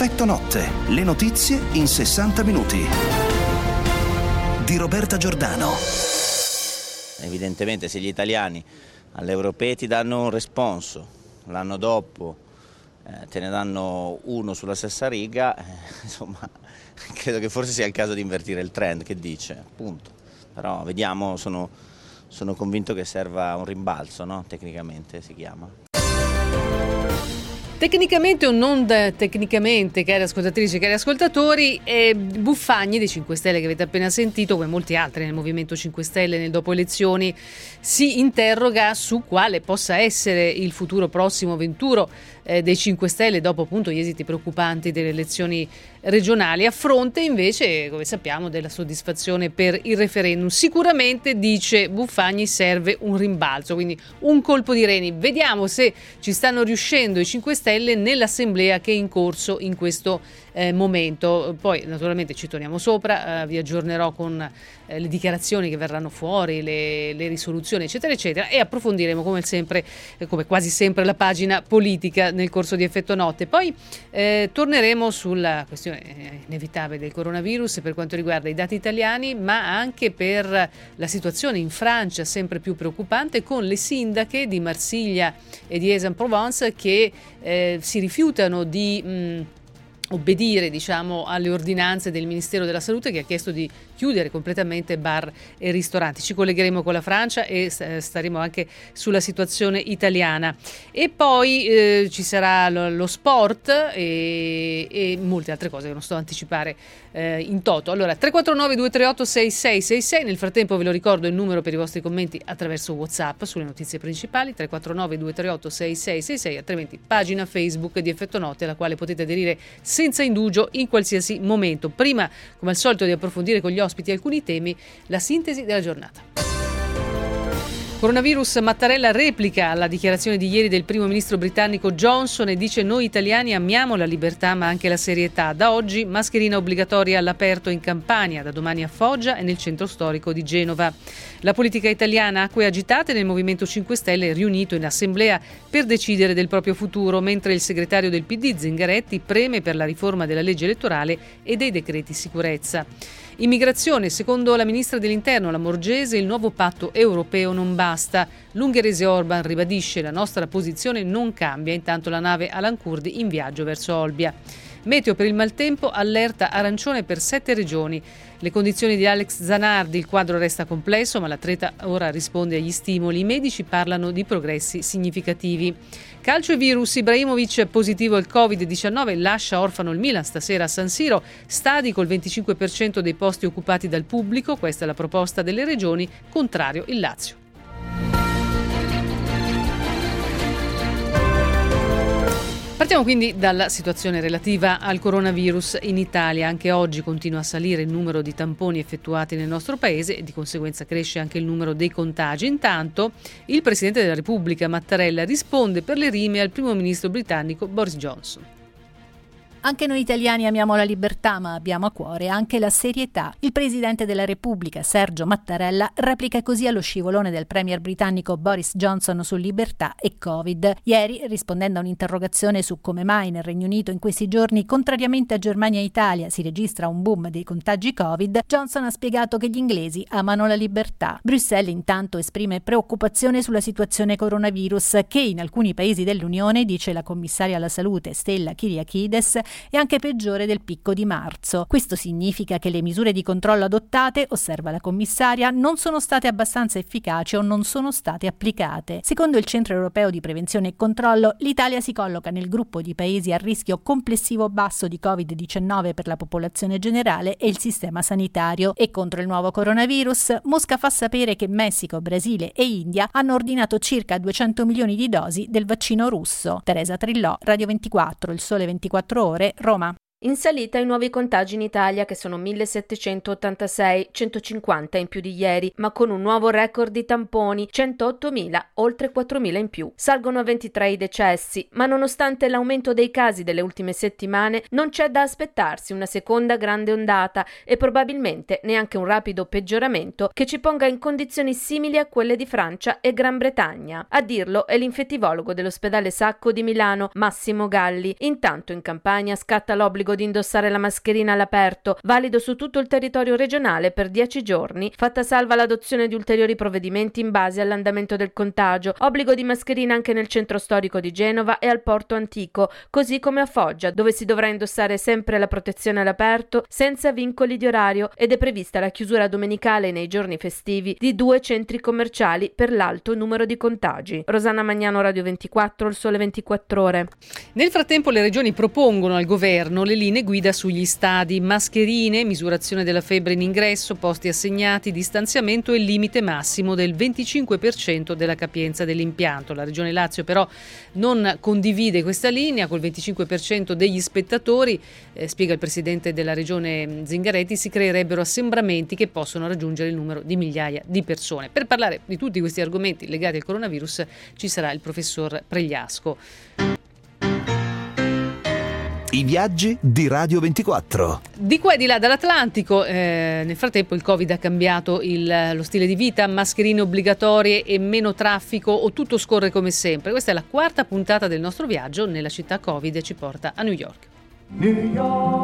Effetto Notte, le notizie in 60 minuti. Di Roberta Giordano. Evidentemente se gli italiani all'Europei ti danno un responso, l'anno dopo te ne danno uno sulla stessa riga, insomma credo che forse sia il caso di invertire il trend, che dice, appunto. Però vediamo, sono convinto che serva un rimbalzo, no? Tecnicamente si chiama. Tecnicamente o non tecnicamente, cari ascoltatrici e cari ascoltatori, Buffagni dei 5 Stelle che avete appena sentito, come molti altri nel Movimento 5 Stelle nel dopo elezioni, si interroga su quale possa essere il futuro prossimo venturo dei 5 Stelle dopo appunto gli esiti preoccupanti delle elezioni regionali, a fronte invece, come sappiamo, della soddisfazione per il referendum. Sicuramente, dice Buffagni, serve un rimbalzo, quindi un colpo di reni. Vediamo se ci stanno riuscendo i 5 Stelle nell'assemblea che è in corso in questo momento. Poi naturalmente ci torniamo sopra, vi aggiornerò con le dichiarazioni che verranno fuori, le risoluzioni eccetera eccetera, e approfondiremo come sempre, come quasi sempre, la pagina politica nel corso di Effetto Notte. Poi torneremo sulla questione inevitabile del coronavirus per quanto riguarda i dati italiani, ma anche per la situazione in Francia sempre più preoccupante, con le sindache di Marsiglia e di Aix-en-Provence che si rifiutano di obbedire, diciamo, alle ordinanze del Ministero della Salute, che ha chiesto di chiudere completamente bar e ristoranti. Ci collegheremo con la Francia e staremo anche sulla situazione italiana. E poi ci sarà lo sport e molte altre cose che non sto a anticipare in toto. Allora, 349 238 6666. Nel frattempo ve lo ricordo il numero per i vostri commenti attraverso WhatsApp sulle notizie principali, 349 238 6666, altrimenti pagina Facebook di Effetto Notte, alla quale potete aderire senza indugio in qualsiasi momento. Prima, come al solito, di approfondire con gli ospiti alcuni temi, la sintesi della giornata. Coronavirus, Mattarella replica alla dichiarazione di ieri del primo ministro britannico Johnson e dice: noi italiani amiamo la libertà ma anche la serietà. Da oggi mascherina obbligatoria all'aperto in Campania, da domani a Foggia e nel centro storico di Genova. La politica italiana, acque agitate nel Movimento 5 Stelle riunito in assemblea per decidere del proprio futuro, mentre il segretario del PD Zingaretti preme per la riforma della legge elettorale e dei decreti sicurezza. Immigrazione, secondo la ministra dell'Interno Lamorgese, il nuovo patto europeo non basta. L'ungherese Orban ribadisce: la nostra posizione non cambia, intanto la nave Alan Kurdi in viaggio verso Olbia. Meteo per il maltempo, allerta arancione per 7 regioni. Le condizioni di Alex Zanardi, il quadro resta complesso, ma l'atleta ora risponde agli stimoli. I medici parlano di progressi significativi. Calcio e virus, Ibrahimovic positivo al Covid-19, lascia orfano il Milan stasera a San Siro, stadi col 25% dei posti occupati dal pubblico, questa è la proposta delle regioni, contrario il Lazio. Partiamo quindi dalla situazione relativa al coronavirus in Italia. Anche oggi continua a salire il numero di tamponi effettuati nel nostro paese e di conseguenza cresce anche il numero dei contagi. Intanto il Presidente della Repubblica Mattarella risponde per le rime al primo ministro britannico Boris Johnson. Anche noi italiani amiamo la libertà, ma abbiamo a cuore anche la serietà. Il Presidente della Repubblica, Sergio Mattarella, replica così allo scivolone del premier britannico Boris Johnson su libertà e Covid. Ieri, rispondendo a un'interrogazione su come mai nel Regno Unito in questi giorni, contrariamente a Germania e Italia, si registra un boom dei contagi Covid, Johnson ha spiegato che gli inglesi amano la libertà. Bruxelles intanto esprime preoccupazione sulla situazione coronavirus che in alcuni paesi dell'Unione, dice la commissaria alla salute Stella Kyriakides, è anche peggiore del picco di marzo. Questo significa che le misure di controllo adottate, osserva la commissaria, non sono state abbastanza efficaci o non sono state applicate. Secondo il Centro Europeo di Prevenzione e Controllo, l'Italia si colloca nel gruppo di paesi a rischio complessivo basso di Covid-19 per la popolazione generale e il sistema sanitario. E contro il nuovo coronavirus, Mosca fa sapere che Messico, Brasile e India hanno ordinato circa 200 milioni di dosi del vaccino russo. Teresa Trillò, Radio 24, Il Sole 24 Ore, Roma. In salita i nuovi contagi in Italia, che sono 1.786, 150 in più di ieri, ma con un nuovo record di tamponi, 108.000, oltre 4.000 in più. Salgono a 23 i decessi, ma nonostante l'aumento dei casi delle ultime settimane, non c'è da aspettarsi una seconda grande ondata e probabilmente neanche un rapido peggioramento che ci ponga in condizioni simili a quelle di Francia e Gran Bretagna. A dirlo è l'infettivologo dell'ospedale Sacco di Milano, Massimo Galli. Intanto in Campania scatta l'obbligo di indossare la mascherina all'aperto, valido su tutto il territorio regionale per 10 giorni, fatta salva l'adozione di ulteriori provvedimenti in base all'andamento del contagio. Obbligo di mascherina anche nel centro storico di Genova e al Porto Antico, così come a Foggia, dove si dovrà indossare sempre la protezione all'aperto, senza vincoli di orario, ed è prevista la chiusura domenicale nei giorni festivi di 2 centri commerciali per l'alto numero di contagi. Rosanna Magnano, Radio 24, Il Sole 24 Ore. Nel frattempo le regioni propongono al governo le linee guida sugli stadi: mascherine, misurazione della febbre in ingresso, posti assegnati, distanziamento e limite massimo del 25% della capienza dell'impianto. La Regione Lazio però non condivide questa linea col 25% degli spettatori, spiega il presidente della Regione Zingaretti, si creerebbero assembramenti che possono raggiungere il numero di migliaia di persone. Per parlare di tutti questi argomenti legati al coronavirus ci sarà il professor Pregliasco. I viaggi di Radio 24. Di qua e di là dall'Atlantico, nel frattempo il Covid ha cambiato lo stile di vita, mascherine obbligatorie e meno traffico, o tutto scorre come sempre? Questa è la quarta puntata del nostro viaggio nella città Covid e ci porta a New York. New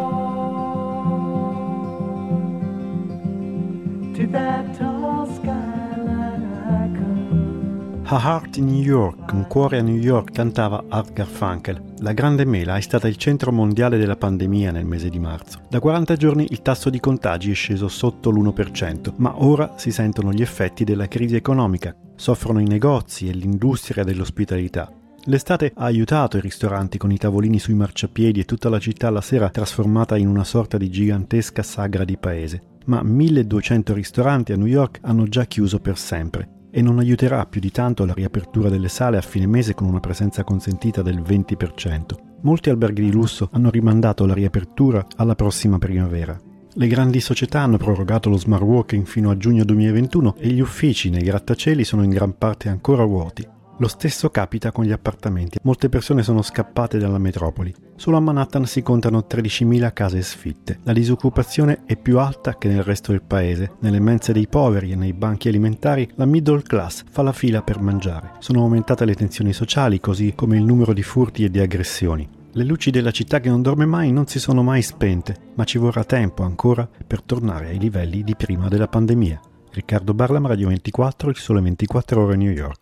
York, to that tall skyline I come. A Heart in New York, un cuore a New York, cantava Art Garfunkel. La Grande Mela è stata il centro mondiale della pandemia nel mese di marzo. Da 40 giorni il tasso di contagi è sceso sotto l'1%, ma ora si sentono gli effetti della crisi economica. Soffrono i negozi e l'industria dell'ospitalità. L'estate ha aiutato i ristoranti con i tavolini sui marciapiedi e tutta la città la sera trasformata in una sorta di gigantesca sagra di paese. Ma 1200 ristoranti a New York hanno già chiuso per sempre. E non aiuterà più di tanto la riapertura delle sale a fine mese con una presenza consentita del 20%. Molti alberghi di lusso hanno rimandato la riapertura alla prossima primavera. Le grandi società hanno prorogato lo smart working fino a giugno 2021 e gli uffici nei grattacieli sono in gran parte ancora vuoti. Lo stesso capita con gli appartamenti. Molte persone sono scappate dalla metropoli. Solo a Manhattan si contano 13.000 case sfitte. La disoccupazione è più alta che nel resto del paese. Nelle mense dei poveri e nei banchi alimentari la middle class fa la fila per mangiare. Sono aumentate le tensioni sociali, così come il numero di furti e di aggressioni. Le luci della città che non dorme mai non si sono mai spente, ma ci vorrà tempo ancora per tornare ai livelli di prima della pandemia. Riccardo Barlam, Radio 24, Il Sole 24 Ore, New York.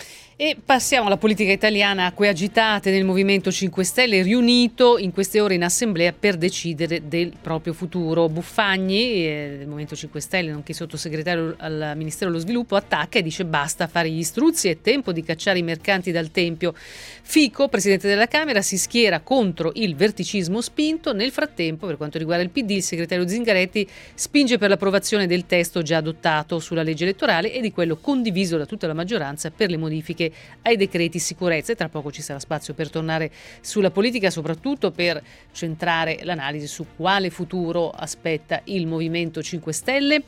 E passiamo alla politica italiana, acque agitate nel Movimento 5 Stelle, riunito in queste ore in assemblea per decidere del proprio futuro. Buffagni, del Movimento 5 Stelle, nonché sottosegretario al Ministero dello Sviluppo, attacca e dice basta fare gli struzzi, è tempo di cacciare i mercanti dal Tempio. Fico, presidente della Camera, si schiera contro il verticismo spinto. Nel frattempo, per quanto riguarda il PD, il segretario Zingaretti spinge per l'approvazione del testo già adottato sulla legge elettorale e di quello condiviso da tutta la maggioranza per le modifiche ai decreti sicurezza. E tra poco ci sarà spazio per tornare sulla politica, soprattutto per centrare l'analisi su quale futuro aspetta il Movimento 5 Stelle.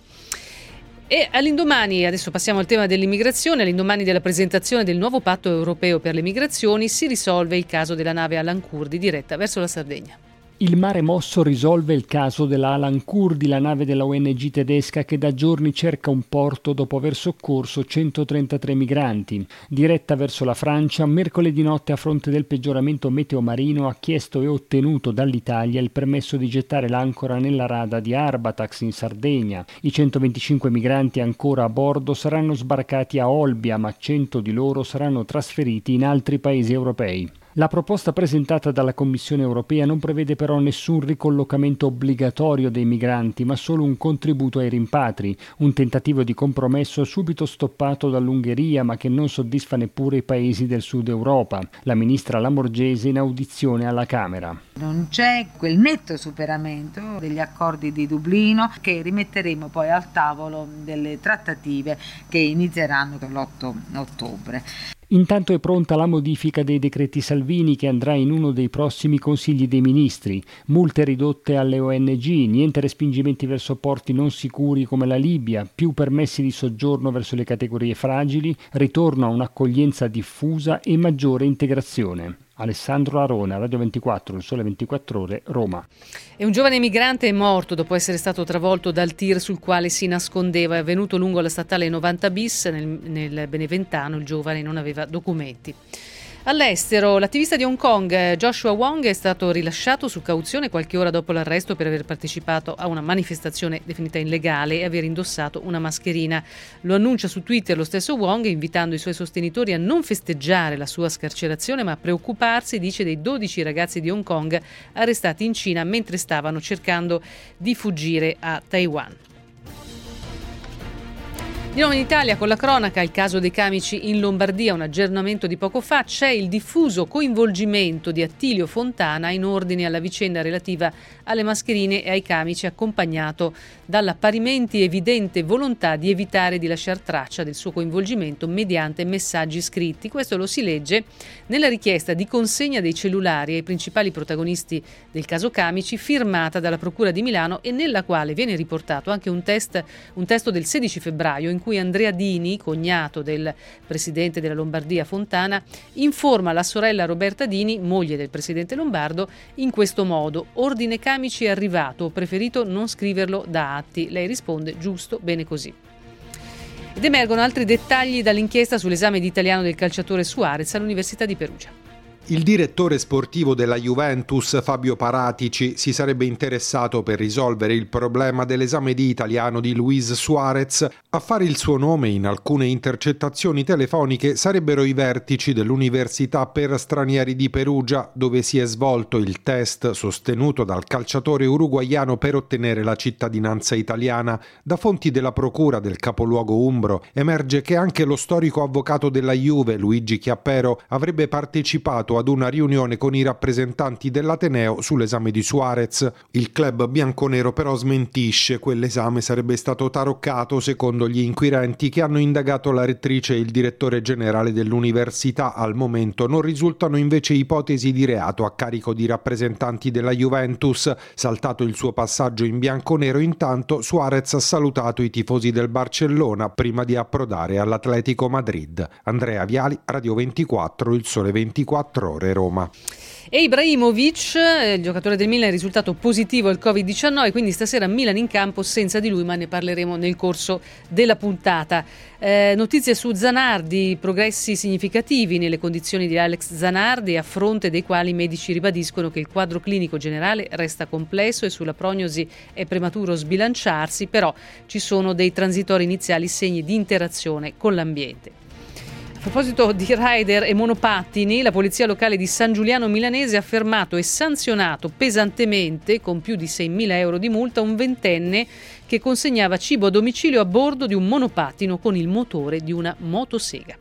E all'indomani, adesso passiamo al tema dell'immigrazione, all'indomani della presentazione del nuovo patto europeo per le migrazioni si risolve il caso della nave Alan Kurdi diretta verso la Sardegna. Il Mare Mosso risolve il caso della Alan Kurdi, la nave della ONG tedesca che da giorni cerca un porto dopo aver soccorso 133 migranti. Diretta verso la Francia, mercoledì notte a fronte del peggioramento meteo marino ha chiesto e ottenuto dall'Italia il permesso di gettare l'ancora nella rada di Arbatax in Sardegna. I 125 migranti ancora a bordo saranno sbarcati a Olbia, ma 100 di loro saranno trasferiti in altri paesi europei. La proposta presentata dalla Commissione europea non prevede però nessun ricollocamento obbligatorio dei migranti, ma solo un contributo ai rimpatri, un tentativo di compromesso subito stoppato dall'Ungheria, ma che non soddisfa neppure i paesi del sud Europa. La ministra Lamorgese in audizione alla Camera. Non c'è quel netto superamento degli accordi di Dublino che rimetteremo poi al tavolo delle trattative che inizieranno l'8 ottobre. Intanto è pronta la modifica dei decreti Salvini che andrà in uno dei prossimi consigli dei ministri. Multe ridotte alle ONG, niente respingimenti verso porti non sicuri come la Libia, più permessi di soggiorno verso le categorie fragili, ritorno a un'accoglienza diffusa e maggiore integrazione. Alessandro Arona, Radio 24, Il Sole 24 Ore, Roma. E un giovane migrante è morto dopo essere stato travolto dal tir sul quale si nascondeva. È avvenuto lungo la statale 90 bis nel Beneventano. Il giovane non aveva documenti. All'estero, l'attivista di Hong Kong Joshua Wong è stato rilasciato su cauzione qualche ora dopo l'arresto per aver partecipato a una manifestazione definita illegale e aver indossato una mascherina. Lo annuncia su Twitter lo stesso Wong, invitando i suoi sostenitori a non festeggiare la sua scarcerazione ma a preoccuparsi, dice, dei 12 ragazzi di Hong Kong arrestati in Cina mentre stavano cercando di fuggire a Taiwan. Di nuovo in Italia con la cronaca, il caso dei camici in Lombardia, un aggiornamento di poco fa, c'è il diffuso coinvolgimento di Attilio Fontana in ordine alla vicenda relativa alle mascherine e ai camici, accompagnato dalla parimenti evidente volontà di evitare di lasciar traccia del suo coinvolgimento mediante messaggi scritti. Questo lo si legge nella richiesta di consegna dei cellulari ai principali protagonisti del caso Camici, firmata dalla Procura di Milano e nella quale viene riportato anche un testo del 16 febbraio in cui Andrea Dini, cognato del presidente della Lombardia Fontana, informa la sorella Roberta Dini, moglie del presidente lombardo, in questo modo: ordine Camici è arrivato, ho preferito non scriverlo da atti. Lei risponde: giusto, bene così. Ed emergono altri dettagli dall'inchiesta sull'esame di italiano del calciatore Suarez all'Università di Perugia. Il direttore sportivo della Juventus, Fabio Paratici, si sarebbe interessato per risolvere il problema dell'esame di italiano di Luis Suarez. A fare il suo nome in alcune intercettazioni telefoniche sarebbero i vertici dell'Università per Stranieri di Perugia, dove si è svolto il test sostenuto dal calciatore uruguaiano per ottenere la cittadinanza italiana. Da fonti della procura del capoluogo umbro emerge che anche lo storico avvocato della Juve, Luigi Chiappero, avrebbe partecipato ad una riunione con i rappresentanti dell'Ateneo sull'esame di Suarez. Il club bianconero però smentisce. Quell'esame sarebbe stato taroccato, secondo gli inquirenti che hanno indagato la rettrice e il direttore generale dell'università. Al momento non risultano invece ipotesi di reato a carico di rappresentanti della Juventus. Saltato il suo passaggio in bianconero, intanto Suarez ha salutato i tifosi del Barcellona prima di approdare all'Atletico Madrid. Andrea Viali, Radio 24, Il Sole 24 Ore, Roma. E Ibrahimovic, il giocatore del Milan, è risultato positivo al Covid-19, quindi stasera Milan in campo senza di lui, ma ne parleremo nel corso della puntata. Notizie su Zanardi, progressi significativi nelle condizioni di Alex Zanardi, a fronte dei quali i medici ribadiscono che il quadro clinico generale resta complesso e sulla prognosi è prematuro sbilanciarsi, però ci sono dei transitori iniziali segni di interazione con l'ambiente. A proposito di rider e monopattini, la polizia locale di San Giuliano Milanese ha fermato e sanzionato pesantemente, con più di 6.000 euro di multa, un ventenne che consegnava cibo a domicilio a bordo di un monopattino con il motore di una motosega.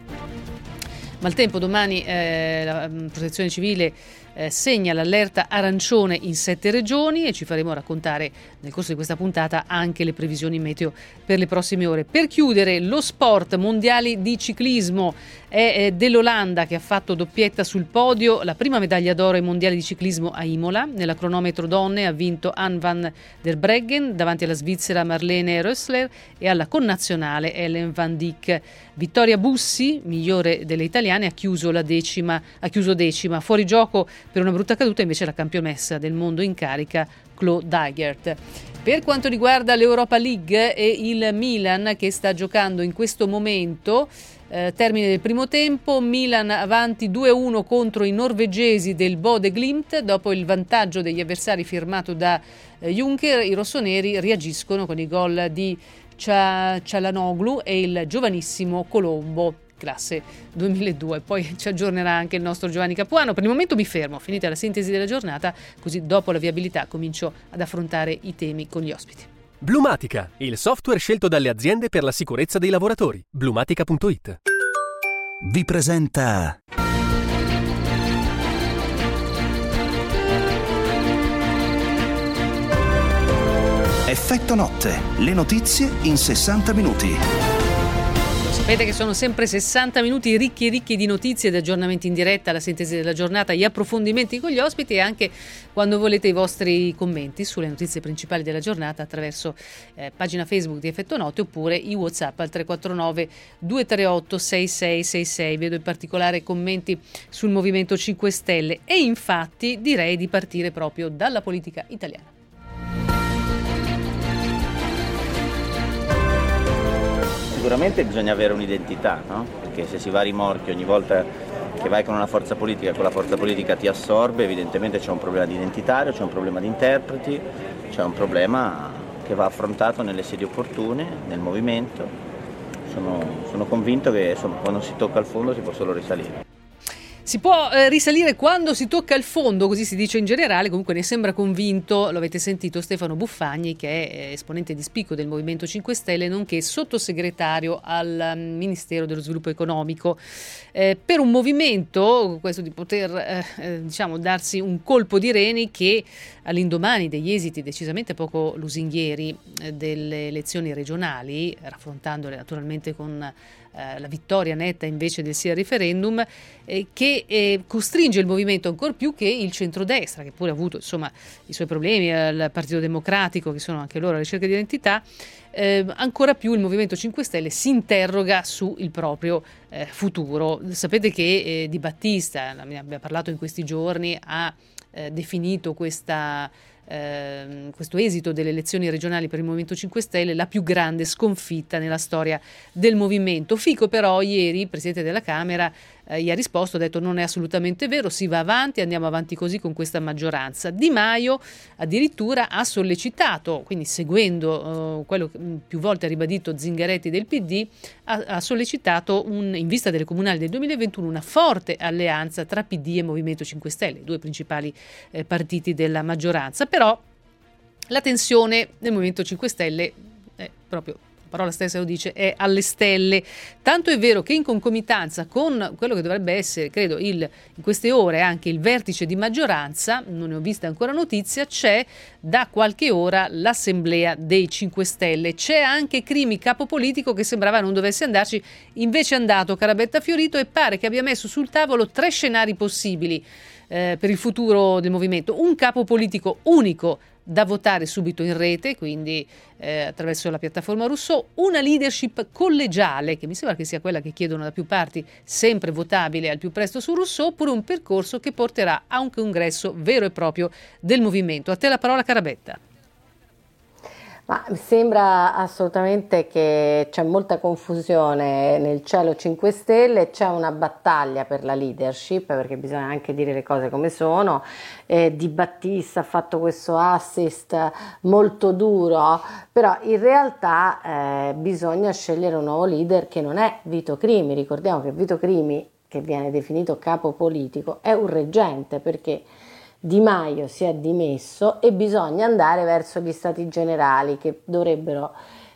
Maltempo, domani la Protezione Civile segna l'allerta arancione in 7 regioni e ci faremo raccontare nel corso di questa puntata anche le previsioni meteo per le prossime ore. Per chiudere, lo sport, mondiali di ciclismo, è dell'Olanda che ha fatto doppietta sul podio, la prima medaglia d'oro ai mondiali di ciclismo a Imola. Nella cronometro donne ha vinto Anne van der Breggen davanti alla svizzera Marlene Rössler e alla connazionale Ellen van Dijk. Vittoria Bussi, migliore delle italiane, ha chiuso decima. Fuori gioco per una brutta caduta invece la campionessa del mondo in carica Claude Dygert. Per quanto riguarda l'Europa League e il Milan che sta giocando in questo momento, termine del primo tempo, Milan avanti 2-1 contro i norvegesi del Bodø Glimt. Dopo il vantaggio degli avversari firmato da Juncker, i rossoneri reagiscono con i gol di Çalhanoğlu e il giovanissimo Colombo, classe 2002. Poi ci aggiornerà anche il nostro Giovanni Capuano. Per il momento mi fermo, finita la sintesi della giornata, così dopo la viabilità comincio ad affrontare i temi con gli ospiti. Blumatica, il software scelto dalle aziende per la sicurezza dei lavoratori. Blumatica.it vi presenta Effetto Notte, le notizie in 60 minuti. Sapete che sono sempre 60 minuti ricchi di notizie ed aggiornamenti in diretta, la sintesi della giornata, gli approfondimenti con gli ospiti e anche quando volete i vostri commenti sulle notizie principali della giornata attraverso pagina Facebook di Effetto Note oppure i WhatsApp al 349 238 6666. Vedo in particolare commenti sul Movimento 5 Stelle e infatti direi di partire proprio dalla politica italiana. Sicuramente bisogna avere un'identità, no? Perché se si va a rimorchio ogni volta che vai con una forza politica, quella forza politica ti assorbe, evidentemente c'è un problema di identitario, c'è un problema di interpreti, c'è un problema che va affrontato nelle sedi opportune, nel movimento. Sono convinto che insomma, quando si tocca il fondo si può solo risalire. Si può risalire quando si tocca il fondo, così si dice in generale, comunque ne sembra convinto, lo avete sentito, Stefano Buffagni, che è esponente di spicco del Movimento 5 Stelle, nonché sottosegretario al Ministero dello Sviluppo Economico. Per un movimento, questo di poter darsi un colpo di reni che all'indomani degli esiti decisamente poco lusinghieri delle elezioni regionali, raffrontandole naturalmente con la vittoria netta invece del sì al referendum, che costringe il movimento ancor più che il centrodestra, che pure ha avuto insomma i suoi problemi, il Partito Democratico, che sono anche loro alla ricerca di identità, ancora più il Movimento 5 Stelle si interroga sul proprio futuro. Sapete che Di Battista, ne abbiamo parlato in questi giorni, ha definito questo esito delle elezioni regionali per il Movimento 5 Stelle la più grande sconfitta nella storia del movimento. Fico però ieri, il Presidente della Camera, gli ha risposto, ha detto non è assolutamente vero, si va avanti, andiamo avanti così con questa maggioranza. Di Maio addirittura ha sollecitato, quindi seguendo quello che più volte ha ribadito Zingaretti del PD, ha sollecitato in vista delle comunali del 2021 una forte alleanza tra PD e Movimento 5 Stelle, i due principali partiti della maggioranza. Però la tensione del Movimento 5 Stelle è proprio, la parola stessa lo dice, è alle stelle. Tanto è vero che in concomitanza con quello che dovrebbe essere, credo, in queste ore anche il vertice di maggioranza, non ne ho vista ancora notizia, c'è da qualche ora l'assemblea dei 5 Stelle. C'è anche Crimi, capo politico, che sembrava non dovesse andarci, invece è andato, Carabetta Fiorito, e pare che abbia messo sul tavolo 3 scenari possibili per il futuro del movimento. Un capo politico unico da votare subito in rete, quindi attraverso la piattaforma Rousseau, una leadership collegiale, che mi sembra che sia quella che chiedono da più parti, sempre votabile al più presto su Rousseau, oppure un percorso che porterà a un congresso vero e proprio del movimento. A te la parola, Carabetta. Ma mi sembra assolutamente che c'è molta confusione nel cielo 5 Stelle, c'è una battaglia per la leadership, perché bisogna anche dire le cose come sono. Di Battista ha fatto questo assist molto duro, però in realtà bisogna scegliere un nuovo leader che non è Vito Crimi. Ricordiamo che Vito Crimi, che viene definito capo politico, è un reggente, perché Di Maio si è dimesso e bisogna andare verso gli stati generali, che dovrebbero,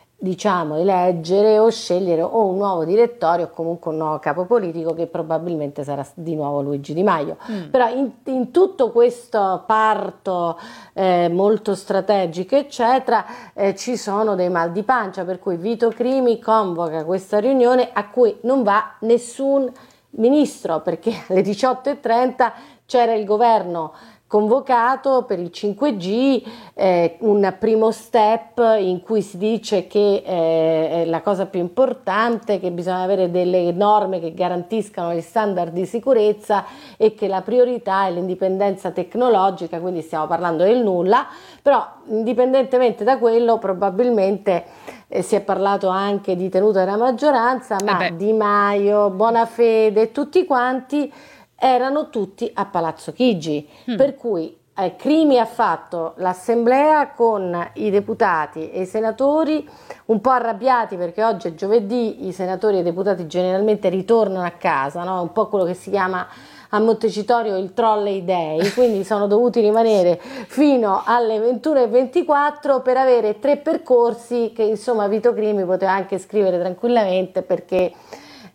eleggere o scegliere o un nuovo direttorio o comunque un nuovo capo politico, che probabilmente sarà di nuovo Luigi Di Maio. Però in tutto questo parto molto strategico eccetera ci sono dei mal di pancia, per cui Vito Crimi convoca questa riunione a cui non va nessun ministro, perché alle 18:30 c'era il governo convocato per il 5G, un primo step in cui si dice che la cosa più importante, che bisogna avere delle norme che garantiscano gli standard di sicurezza e che la priorità è l'indipendenza tecnologica, quindi stiamo parlando del nulla. Però indipendentemente da quello probabilmente si è parlato anche di tenuta della maggioranza, ma Di Maio, Bonafede e tutti quanti erano tutti a Palazzo Chigi, per cui Crimi ha fatto l'assemblea con i deputati e i senatori un po' arrabbiati, perché oggi è giovedì, i senatori e i deputati generalmente ritornano a casa, no? Un po' quello che si chiama a Montecitorio il trolley day, quindi sono dovuti rimanere fino alle 21:24 per avere 3 percorsi che insomma Vito Crimi poteva anche scrivere tranquillamente, perché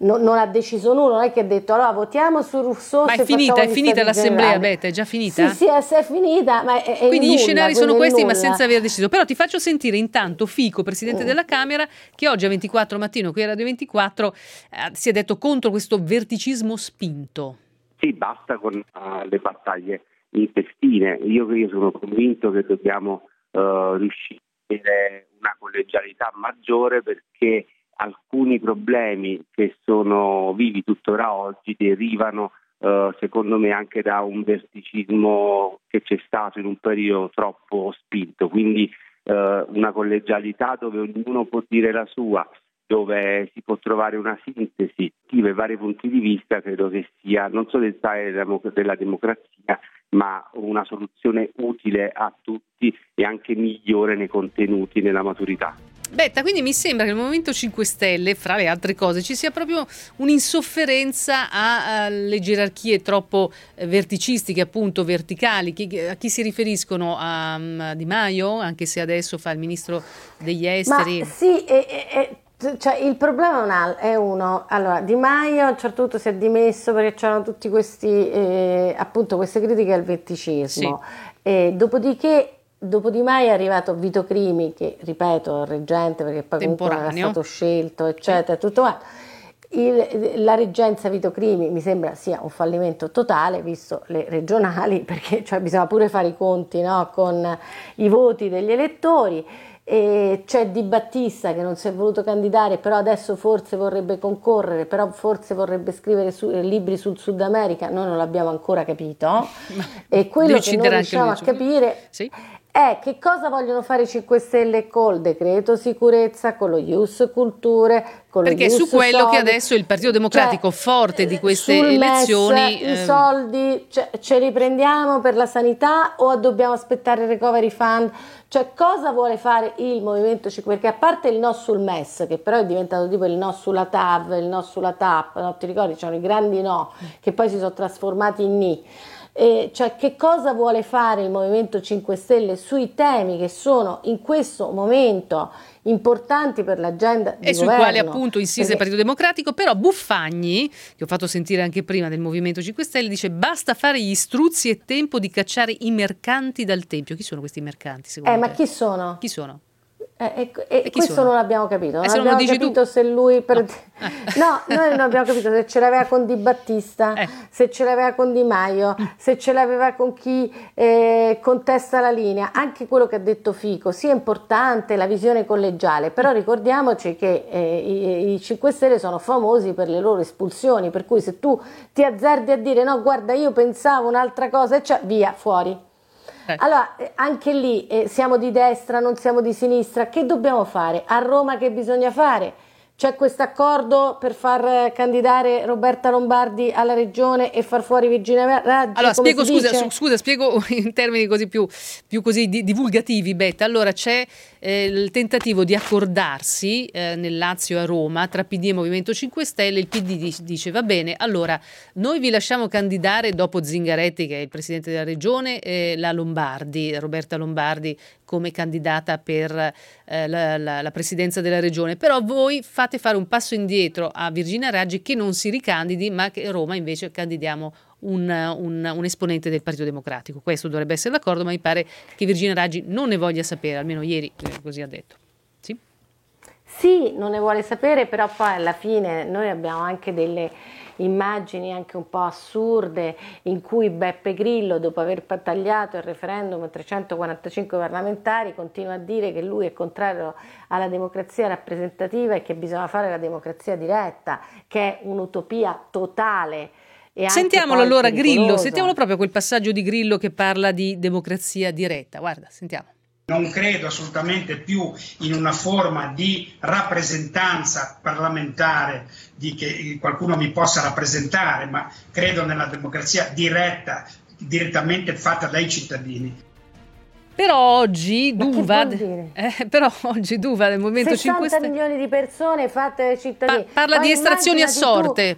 non ha deciso nulla, non è che ha detto allora votiamo su Rousseau. Ma è finita l'assemblea, Betta, è già finita? Sì, è finita, ma è quindi nulla, gli scenari sono questi, nulla. ma senza aver deciso. Però ti faccio sentire intanto Fico, presidente della Camera, che oggi a 24 mattino qui a Radio 24 si è detto contro questo verticismo spinto. Sì, basta con le battaglie intestine. Io sono convinto che dobbiamo riuscire a avere una collegialità maggiore, perché alcuni problemi che sono vivi tuttora oggi derivano secondo me anche da un verticismo che c'è stato in un periodo troppo spinto, quindi una collegialità dove ognuno può dire la sua, dove si può trovare una sintesi di vari punti di vista, credo che sia non solo il tale della democrazia, ma una soluzione utile a tutti e anche migliore nei contenuti, nella maturità. Betta, quindi mi sembra che il Movimento 5 Stelle, fra le altre cose, ci sia proprio un'insofferenza alle gerarchie troppo verticistiche, appunto verticali. A chi si riferiscono? A Di Maio, anche se adesso fa il ministro degli esteri? Ma sì, cioè, il problema è uno. Allora, Di Maio a un certo punto si è dimesso perché c'erano tutti questi appunto queste critiche al verticismo. Sì. Dopodiché dopo Di Maio è arrivato Vito Crimi, che ripeto è reggente perché poi comunque era stato scelto, eccetera, tutto quanto. La reggenza Vito Crimi mi sembra sia un fallimento totale, visto le regionali, perché cioè, bisogna pure fare i conti, no, con i voti degli elettori. E c'è Di Battista che non si è voluto candidare, però adesso forse vorrebbe concorrere, però forse vorrebbe scrivere libri sul Sud America, noi non l'abbiamo ancora capito. E quello che non riusciamo a capire è che cosa vogliono fare i 5 Stelle col decreto sicurezza, con lo Ius Culture, con perché lo su quello soldi, che adesso il Partito Democratico, cioè, forte di queste elezioni, i soldi ce li prendiamo per la sanità o dobbiamo aspettare il recovery fund? Cioè, cosa vuole fare il Movimento 5? Perché a parte il no sul MES, che però è diventato tipo il no sulla TAV, il no sulla TAP, no, ti ricordi? C'erano i grandi no, che poi si sono trasformati in ni. Cioè, che cosa vuole fare il Movimento 5 Stelle sui temi che sono in questo momento importanti per l'agenda di e governo, sui quali appunto insiste il Partito Democratico. Però Buffagni, che ho fatto sentire anche prima del Movimento 5 Stelle, dice basta fare gli struzzi, è tempo di cacciare i mercanti dal Tempio. Chi sono questi mercanti secondo te? Ma chi sono? Chi sono? Questo sono? Non l'abbiamo capito. Non se abbiamo non lo capito tu? Se lui no, noi non abbiamo capito se ce l'aveva con Di Battista, se ce l'aveva con Di Maio, se ce l'aveva con chi contesta la linea. Anche quello che ha detto Fico, sia importante la visione collegiale, però ricordiamoci che i 5 Stelle sono famosi per le loro espulsioni, per cui se tu ti azzardi a dire no, guarda, io pensavo un'altra cosa, e via, fuori. Allora, anche lì siamo di destra, non siamo di sinistra, che dobbiamo fare? A Roma che bisogna fare? C'è questo accordo per far candidare Roberta Lombardi alla regione e far fuori Virginia Raggi? Allora, spiego in termini così più così divulgativi, Betta. Allora, c'è il tentativo di accordarsi nel Lazio e a Roma tra PD e Movimento 5 Stelle. Il PD dice va bene, allora noi vi lasciamo candidare dopo Zingaretti, che è il presidente della regione, la Lombardi, Roberta Lombardi, come candidata per la presidenza della regione, però voi fate fare un passo indietro a Virginia Raggi, che non si ricandidi, ma che a Roma invece candidiamo un esponente del Partito Democratico. Questo dovrebbe essere l'accordo, ma mi pare che Virginia Raggi non ne voglia sapere, almeno ieri così ha detto. Sì, non ne vuole sapere, però poi alla fine noi abbiamo anche delle immagini anche un po' assurde in cui Beppe Grillo, dopo aver tagliato il referendum a 345 parlamentari, continua a dire che lui è contrario alla democrazia rappresentativa e che bisogna fare la democrazia diretta, che è un'utopia totale. Sentiamolo allora Grillo, sentiamolo proprio quel passaggio di Grillo che parla di democrazia diretta. Guarda, sentiamo. Non credo assolutamente più in una forma di rappresentanza parlamentare, di che qualcuno mi possa rappresentare, ma credo nella democrazia diretta, direttamente fatta dai cittadini. Però oggi D'Uva del Movimento 5 Stelle 60 milioni di persone fatte cittadini. Parla di estrazioni a sorte.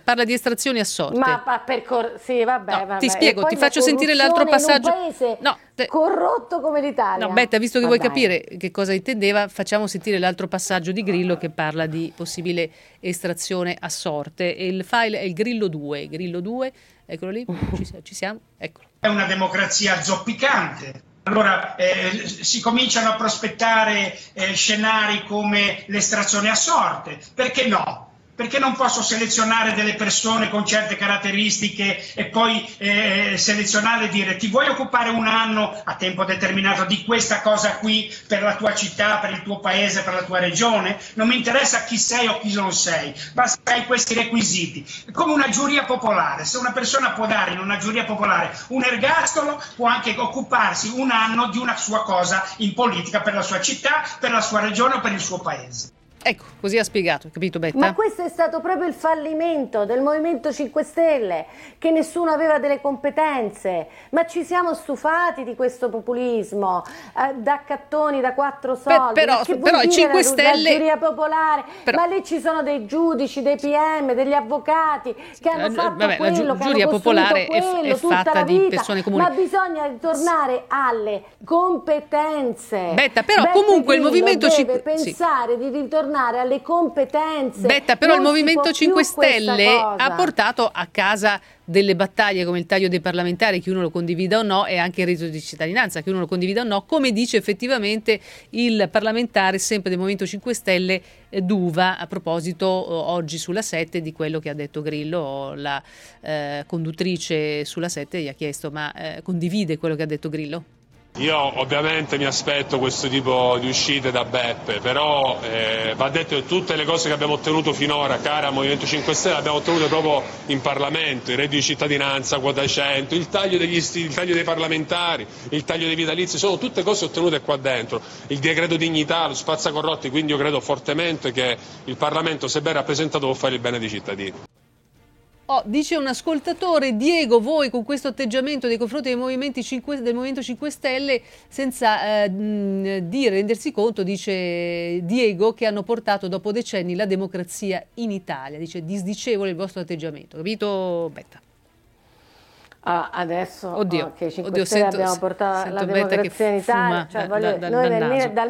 Ma sì, vabbè. Ti spiego, ti faccio sentire l'altro passaggio. In un paese corrotto come l'Italia. No, Betta, visto che vuoi capire che cosa intendeva, facciamo sentire l'altro passaggio di Grillo che parla di possibile estrazione a sorte. E il file è il Grillo 2. Grillo 2, eccolo lì, ci siamo, eccolo. È una democrazia zoppicante. Allora si cominciano a prospettare scenari come l'estrazione a sorte. Perché no? Perché non posso selezionare delle persone con certe caratteristiche e poi selezionare e dire ti vuoi occupare un anno a tempo determinato di questa cosa qui per la tua città, per il tuo paese, per la tua regione? Non mi interessa chi sei o chi non sei, basta che hai questi requisiti. Come una giuria popolare, se una persona può dare in una giuria popolare un ergastolo, può anche occuparsi un anno di una sua cosa in politica per la sua città, per la sua regione o per il suo paese. Ecco, così ha spiegato, capito Betta? Ma questo è stato proprio il fallimento del Movimento 5 Stelle, che nessuno aveva delle competenze. Ma ci siamo stufati di questo populismo, da cattoni, da 4 soldi. Però i 5 Stelle... La giuria popolare, ma lì ci sono dei giudici, dei PM, degli avvocati che hanno fatto quello, la giuria popolare è fatta di persone comuni. Ma bisogna ritornare alle competenze. Betta, però comunque il Movimento 5 deve pensare di ritornare alle competenze. Betta, però il Movimento 5 Stelle ha portato a casa delle battaglie come il taglio dei parlamentari, che uno lo condivida o no, e anche il reddito di cittadinanza, che uno lo condivida o no, come dice effettivamente il parlamentare sempre del Movimento 5 Stelle D'Uva, a proposito oggi sulla 7 di quello che ha detto Grillo. La conduttrice sulla 7 gli ha chiesto ma condivide quello che ha detto Grillo? Io ovviamente mi aspetto questo tipo di uscite da Beppe, però va detto che tutte le cose che abbiamo ottenuto finora, cara Movimento 5 Stelle, abbiamo ottenute proprio in Parlamento: il reddito di cittadinanza, quota 100, il taglio dei parlamentari, il taglio dei vitalizi, sono tutte cose ottenute qua dentro, il decreto dignità, lo spazzacorrotti, quindi io credo fortemente che il Parlamento, se ben rappresentato, può fare il bene dei cittadini. Dice un ascoltatore: Diego, voi con questo atteggiamento nei confronti del Movimento 5 Stelle, senza rendersi conto, dice Diego, che hanno portato dopo decenni la democrazia in Italia. Dice disdicevole il vostro atteggiamento, capito Betta? Adesso che 5 Stelle abbiamo portato la democrazia in Italia, noi dal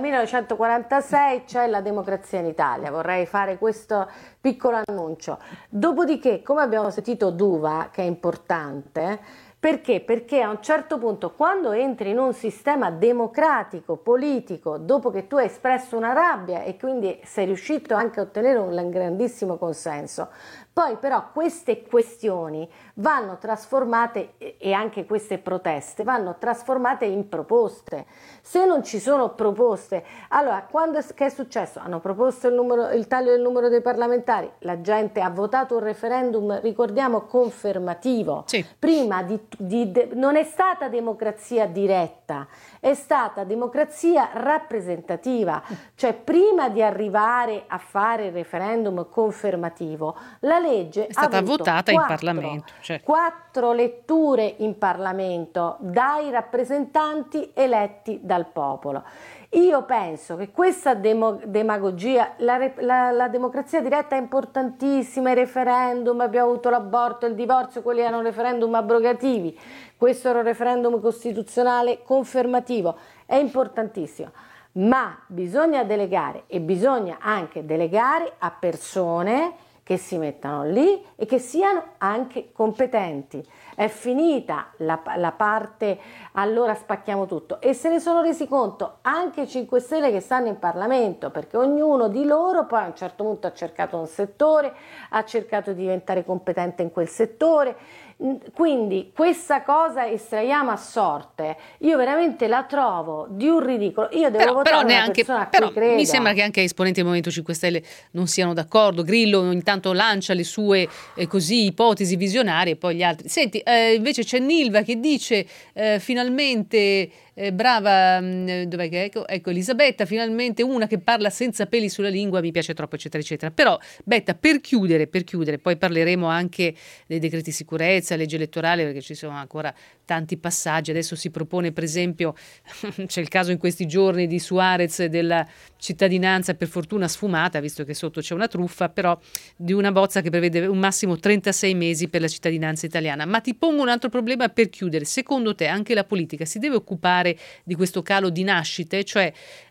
1946 c'è la democrazia in Italia, vorrei fare questo piccolo annuncio. Dopodiché, come abbiamo sentito D'Uva, che è importante, perché? Perché a un certo punto, quando entri in un sistema democratico, politico, dopo che tu hai espresso una rabbia e quindi sei riuscito anche a ottenere un grandissimo consenso, poi però queste questioni vanno trasformate, e anche queste proteste vanno trasformate in proposte. Se non ci sono proposte, allora che è successo? Hanno proposto il taglio del numero dei parlamentari, la gente ha votato un referendum, ricordiamo, confermativo. Sì. Prima non è stata democrazia diretta, è stata democrazia rappresentativa, cioè prima di arrivare a fare il referendum confermativo, la legge è stata votata in Parlamento. 4 letture in Parlamento dai rappresentanti eletti dal popolo. Io penso che questa demagogia, la democrazia diretta è importantissima, i referendum, abbiamo avuto l'aborto, il divorzio, quelli erano referendum abrogativi, questo era un referendum costituzionale confermativo, è importantissimo, ma bisogna delegare, e bisogna anche delegare a persone che si mettano lì e che siano anche competenti. È finita la parte allora spacchiamo tutto, e se ne sono resi conto anche i 5 Stelle che stanno in Parlamento, perché ognuno di loro poi a un certo punto ha cercato un settore, ha cercato di diventare competente in quel settore. Quindi questa cosa estraiamo a sorte, io veramente la trovo di un ridicolo. Io devo votare una persona a cui creda. Mi sembra che anche gli esponenti del Movimento 5 Stelle non siano d'accordo. Grillo ogni tanto lancia le sue così ipotesi visionarie e poi gli altri. Senti, invece c'è Nilva che dice finalmente brava, dov'è che ecco Elisabetta, finalmente una che parla senza peli sulla lingua, mi piace troppo, eccetera, eccetera. Però, Betta, per chiudere, poi parleremo anche dei decreti sicurezza, legge elettorale, perché ci sono ancora tanti passaggi. Adesso si propone, per esempio, c'è il caso in questi giorni di Suarez della cittadinanza, per fortuna sfumata, visto che sotto c'è una truffa, però di una bozza che prevede un massimo 36 mesi per la cittadinanza italiana. Ma ti pongo un altro problema per chiudere. Secondo te anche la politica si deve occupare di questo calo di nascite? Cioè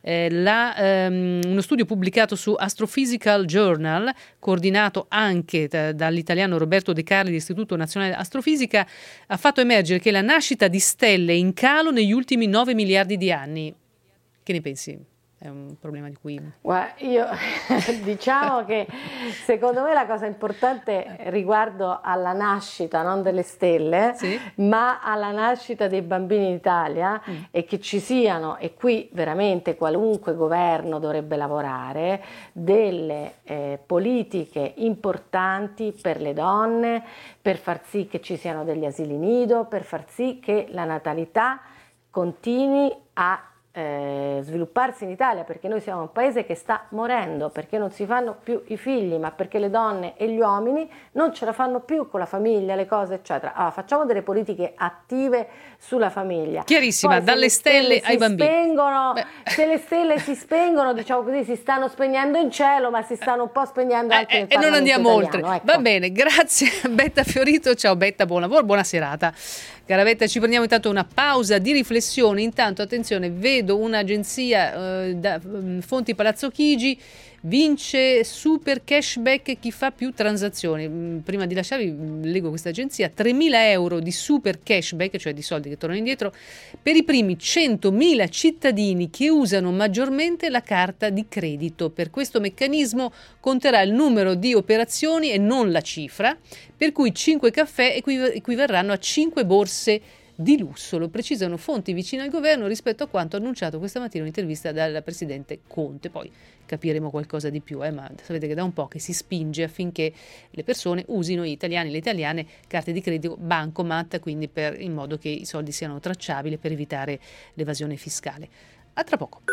uno studio pubblicato su Astrophysical Journal, coordinato anche dall'italiano Roberto De Carli dell'Istituto Nazionale Astrofisica, ha fatto emergere che la nascita di stelle è in calo negli ultimi 9 miliardi di anni. Che ne pensi? È un problema di cui... Guarda, io diciamo che secondo me la cosa importante riguardo alla nascita non delle stelle, sì, ma alla nascita dei bambini in Italia è che ci siano, e qui veramente qualunque governo dovrebbe lavorare, delle politiche importanti per le donne, per far sì che ci siano degli asili nido, per far sì che la natalità continui a svilupparsi in Italia, perché noi siamo un paese che sta morendo, perché non si fanno più i figli, ma perché le donne e gli uomini non ce la fanno più con la famiglia, le cose eccetera. Allora, facciamo delle politiche attive sulla famiglia. Chiarissima, poi, dalle stelle ai bambini. Se le stelle si spengono, diciamo così, si stanno spegnendo in cielo, ma si stanno un po' spegnendo anche nel Parlamento e non andiamo italiano, oltre. ecco. Va bene, grazie Betta Fiorito. Ciao Betta, buon lavoro, buona serata. Cara Betta, ci prendiamo intanto una pausa di riflessione. Intanto, attenzione, vedo un'agenzia da Fonti Palazzo Chigi, vince super cashback chi fa più transazioni. Prima di lasciarvi leggo questa agenzia: 3.000 euro di super cashback, cioè di soldi che tornano indietro, per i primi 100.000 cittadini che usano maggiormente la carta di credito. Per questo meccanismo conterà il numero di operazioni e non la cifra, per cui 5 caffè equivarranno a 5 borse di lusso. Lo precisano fonti vicine al governo rispetto a quanto annunciato questa mattina in un'intervista dal presidente Conte. Poi capiremo qualcosa di più, ma sapete che da un po' che si spinge affinché le persone usino, gli italiani e le italiane, carte di credito bancomat, quindi in modo che i soldi siano tracciabili per evitare l'evasione fiscale. A tra poco.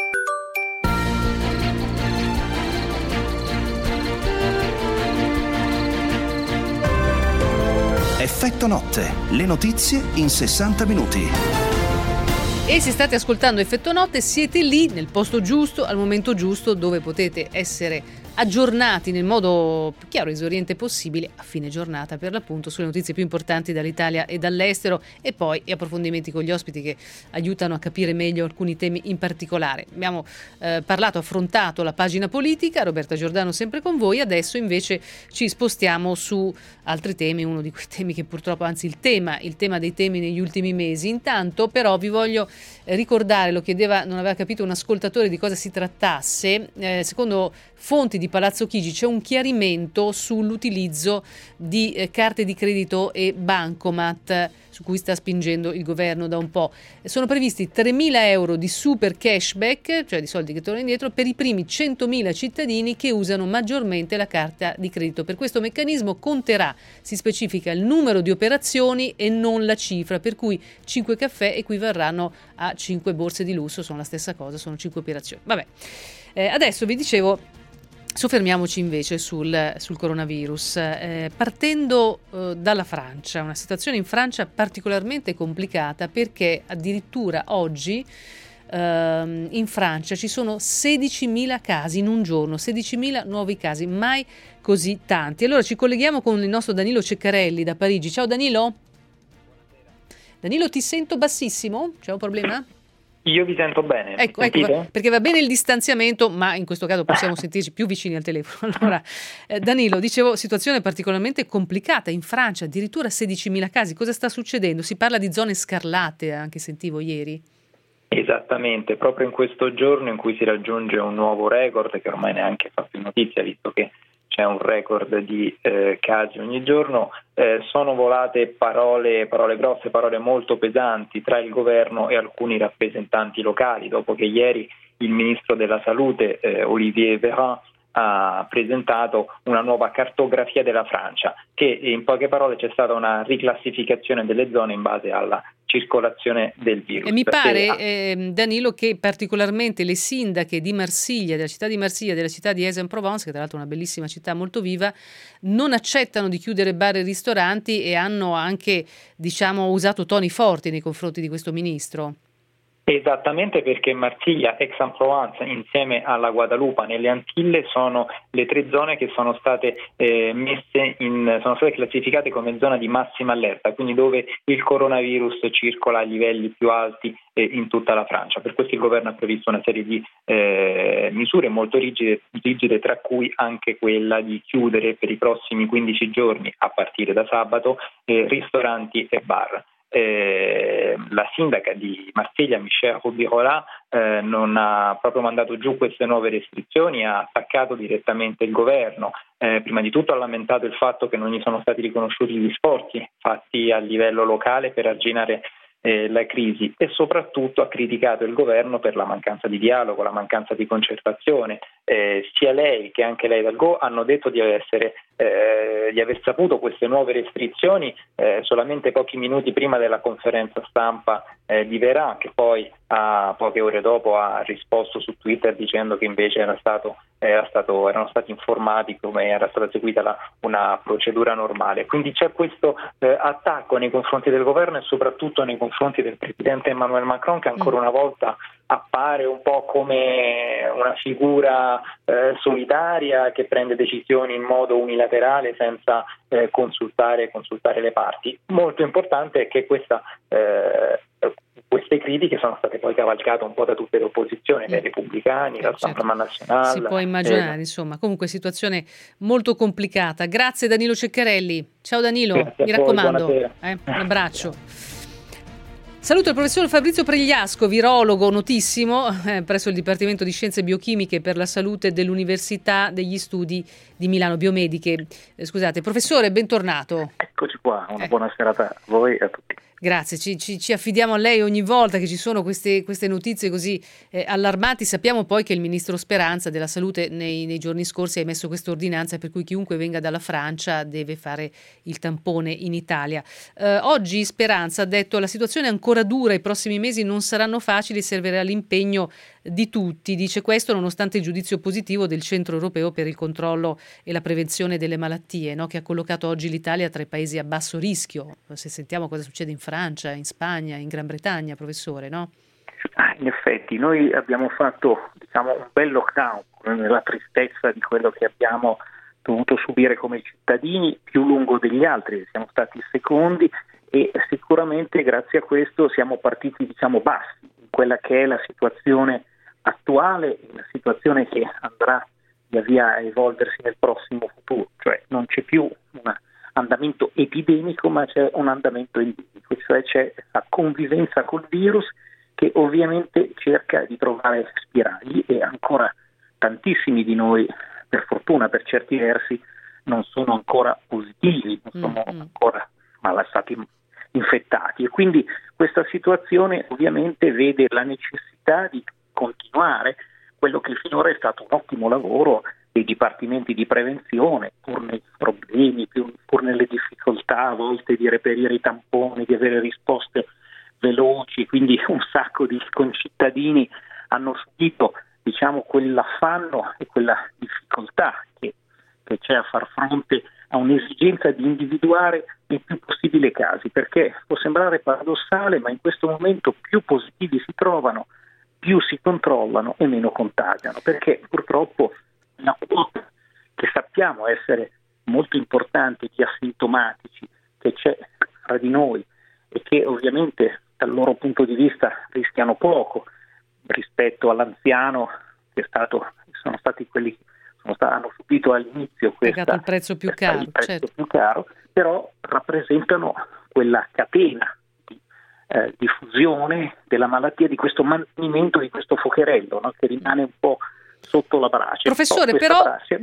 Effetto notte, le notizie in 60 minuti. E se state ascoltando Effetto Notte, siete lì nel posto giusto, al momento giusto, dove potete essere aggiornati nel modo più chiaro e esauriente possibile a fine giornata, per l'appunto, sulle notizie più importanti dall'Italia e dall'estero, e poi approfondimenti con gli ospiti che aiutano a capire meglio alcuni temi in particolare. Abbiamo affrontato la pagina politica, Roberta Giordano sempre con voi. Adesso invece ci spostiamo su altri temi, uno di quei temi che purtroppo, anzi il tema dei temi negli ultimi mesi. Intanto però vi voglio ricordare, lo chiedeva, non aveva capito un ascoltatore di cosa si trattasse. Secondo fonti di Palazzo Chigi c'è un chiarimento sull'utilizzo di carte di credito e bancomat, su cui sta spingendo il governo da un po'. Sono previsti 3.000 euro di super cashback, cioè di soldi che tornano indietro, per i primi 100.000 cittadini che usano maggiormente la carta di credito. Per questo meccanismo conterà, si specifica, il numero di operazioni e non la cifra, per cui 5 caffè equivarranno a 5 borse di lusso, sono la stessa cosa, sono 5 operazioni. Vabbè, adesso vi dicevo, soffermiamoci invece sul coronavirus, partendo dalla Francia. Una situazione in Francia particolarmente complicata, perché addirittura oggi in Francia ci sono 16.000 casi in un giorno, 16.000 nuovi casi, mai così tanti. Allora ci colleghiamo con il nostro Danilo Ceccarelli da Parigi. Ciao Danilo. Danilo, ti sento bassissimo? C'è un problema? Io vi sento bene. Ecco, perché va bene il distanziamento, ma in questo caso possiamo sentirci più vicini al telefono. Allora, Danilo, dicevo, situazione particolarmente complicata in Francia, addirittura 16.000 casi. Cosa sta succedendo? Si parla di zone scarlate, anche sentivo ieri. Esattamente, proprio in questo giorno in cui si raggiunge un nuovo record, che ormai neanche fa più notizia, visto che c'è un record di casi ogni giorno, sono volate parole grosse, parole molto pesanti tra il governo e alcuni rappresentanti locali, dopo che ieri il ministro della Salute, Olivier Véran, ha presentato una nuova cartografia della Francia, che in poche parole c'è stata una riclassificazione delle zone in base alla circolazione del virus. E mi pare, Danilo, che particolarmente le sindache di Marsiglia, della città di Marsiglia, della città di Aix-en-Provence, che tra l'altro è una bellissima città molto viva, non accettano di chiudere bar e ristoranti e hanno anche, usato toni forti nei confronti di questo ministro. Esattamente, perché Marsiglia, Aix-en-Provence insieme alla Guadalupe nelle Antille sono le 3 zone che sono state sono state classificate come zona di massima allerta, quindi dove il coronavirus circola a livelli più alti in tutta la Francia. Per questo il governo ha previsto una serie di misure molto rigide, tra cui anche quella di chiudere per i prossimi 15 giorni, a partire da sabato, ristoranti e bar. La sindaca di Marsiglia, Michelle Rubirola, non ha proprio mandato giù queste nuove restrizioni, ha attaccato direttamente il governo. Prima di tutto ha lamentato il fatto che non gli sono stati riconosciuti gli sforzi fatti a livello locale per arginare la crisi, e soprattutto ha criticato il governo per la mancanza di dialogo, la mancanza di concertazione. Sia lei che anche lei dal Go hanno detto di aver saputo queste nuove restrizioni solamente pochi minuti prima della conferenza stampa di Véran, che poi poche ore dopo ha risposto su Twitter dicendo che invece erano stati informati come era stata seguita una procedura normale. Quindi c'è questo attacco nei confronti del governo e soprattutto nei confronti del presidente Emmanuel Macron, che ancora una volta appare un po' come una figura solitaria che prende decisioni in modo unilaterale senza consultare le parti. Molto importante è che queste critiche sono state poi cavalcate un po' da tutte le opposizioni, dai repubblicani, dal Rassemblement National. Si può immaginare, insomma, comunque situazione molto complicata. Grazie Danilo Ceccarelli. Ciao Danilo, mi raccomando, un abbraccio. Saluto il professor Fabrizio Pregliasco, virologo notissimo presso il Dipartimento di Scienze Biochimiche per la Salute dell'Università degli Studi di Milano, Biomediche. Scusate, professore, bentornato. Eccoci qua, una buona serata a voi e a tutti. Grazie, ci affidiamo a lei ogni volta che ci sono queste notizie così allarmanti. Sappiamo poi che il ministro Speranza della Salute nei giorni scorsi ha emesso questa ordinanza per cui chiunque venga dalla Francia deve fare il tampone in Italia. Oggi Speranza ha detto: la situazione è ancora dura, i prossimi mesi non saranno facili, servirà l'impegno di tutti. Dice questo nonostante il giudizio positivo del Centro Europeo per il controllo e la prevenzione delle malattie, no? Che ha collocato oggi l'Italia tra i paesi a basso rischio. Se sentiamo cosa succede in Francia, in Spagna, in Gran Bretagna, professore, no? In effetti, noi abbiamo fatto un bel lockdown, nella tristezza di quello che abbiamo dovuto subire come cittadini, più lungo degli altri, siamo stati secondi e sicuramente grazie a questo siamo partiti bassi in quella che è la situazione attuale, una situazione che andrà via via a evolversi nel prossimo futuro, cioè non c'è più un andamento epidemico ma c'è un andamento endemico, cioè c'è la convivenza col virus che ovviamente cerca di trovare spiragli e ancora tantissimi di noi, per fortuna per certi versi, non sono ancora positivi, non sono ancora stati infettati e quindi questa situazione ovviamente vede la necessità di continuare quello che finora è stato un ottimo lavoro dei dipartimenti di prevenzione, pur nei problemi, pur nelle difficoltà a volte di reperire i tamponi, di avere risposte veloci, quindi un sacco di concittadini hanno subito quell'affanno e quella difficoltà che c'è a far fronte a un'esigenza di individuare il più possibile casi, perché può sembrare paradossale, ma in questo momento più positivi si trovano, più si controllano e meno contagiano, perché purtroppo la quota che sappiamo essere molto importante di asintomatici che c'è fra di noi e che ovviamente dal loro punto di vista rischiano poco rispetto all'anziano che sono stati quelli che hanno subito all'inizio il prezzo più caro, più caro, però rappresentano quella catena di diffusione della malattia, di questo mantenimento di questo focherello, no? Che rimane un po' sotto la brace. Professore, però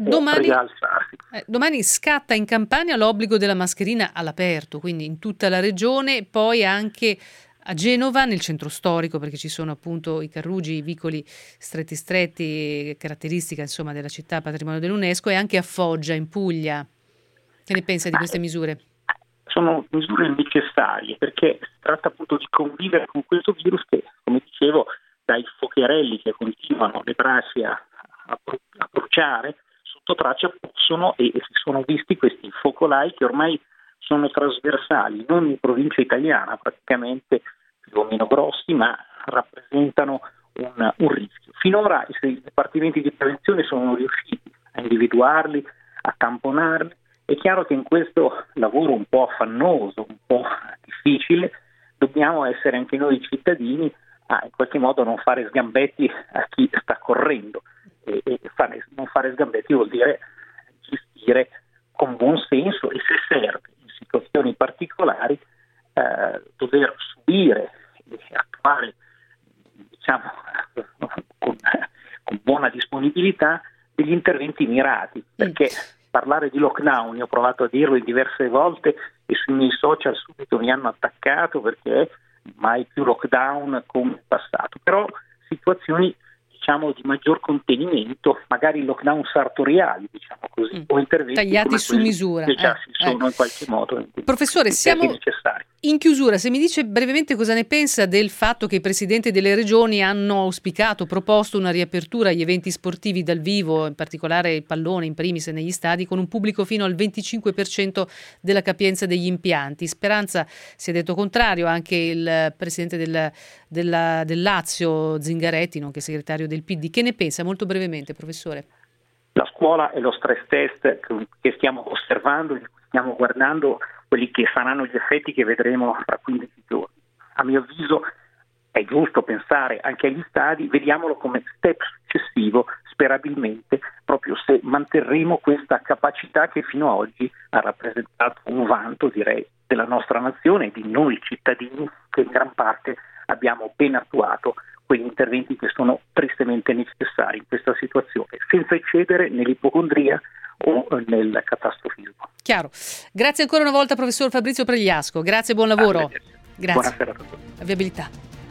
domani scatta in Campania l'obbligo della mascherina all'aperto, quindi in tutta la regione, poi anche a Genova, nel centro storico, perché ci sono appunto i carrugi, i vicoli stretti, caratteristica insomma della città patrimonio dell'UNESCO, e anche a Foggia, in Puglia. Che ne pensa di queste misure? Sono misure necessarie, perché si tratta appunto di convivere con questo virus che, come dicevo, dai focherelli che continuano le braccia a bruciare, sotto traccia possono, e si sono visti questi focolai che ormai sono trasversali, non in provincia italiana, praticamente più o meno grossi, ma rappresentano un rischio. Finora i dipartimenti di prevenzione sono riusciti a individuarli, a tamponarli. È chiaro che in questo lavoro un po' affannoso, un po' difficile, dobbiamo essere anche noi cittadini a in qualche modo non fare sgambetti a chi sta correndo, e non fare sgambetti vuol dire gestire con buon senso, e se serve in situazioni particolari dover subire e attuare, diciamo, con buona disponibilità degli interventi mirati, perché parlare di lockdown, io ho provato a dirlo in diverse volte e sui miei social subito mi hanno attaccato perché mai più lockdown come in passato, però situazioni, diciamo, di maggior contenimento, magari lockdown sartoriali, diciamo così, o interventi tagliati su misura, che già si sono in qualche modo professore, siamo necessari. In chiusura, se mi dice brevemente cosa ne pensa del fatto che i presidenti delle regioni hanno auspicato, proposto una riapertura agli eventi sportivi dal vivo, in particolare il pallone in primis negli stadi, con un pubblico fino al 25% della capienza degli impianti. Speranza si è detto contrario, anche il presidente del Lazio Zingaretti, nonché segretario del PD. Che ne pensa molto brevemente, professore? La scuola e lo stress test che stiamo osservando, di cui stiamo guardando, quelli che saranno gli effetti che vedremo fra 15 giorni. A mio avviso è giusto pensare anche agli stadi, vediamolo come step successivo, sperabilmente, proprio se manterremo questa capacità che fino ad oggi ha rappresentato un vanto, direi, della nostra nazione e di noi cittadini, che in gran parte abbiamo ben attuato quegli interventi che sono tristemente necessari in questa situazione, senza eccedere nell'ipocondria o nel catastrofismo. Chiaro. Grazie ancora una volta, professor Fabrizio Pregliasco. Grazie, buon lavoro. Grazie. Buonasera a tutti. Viabilità.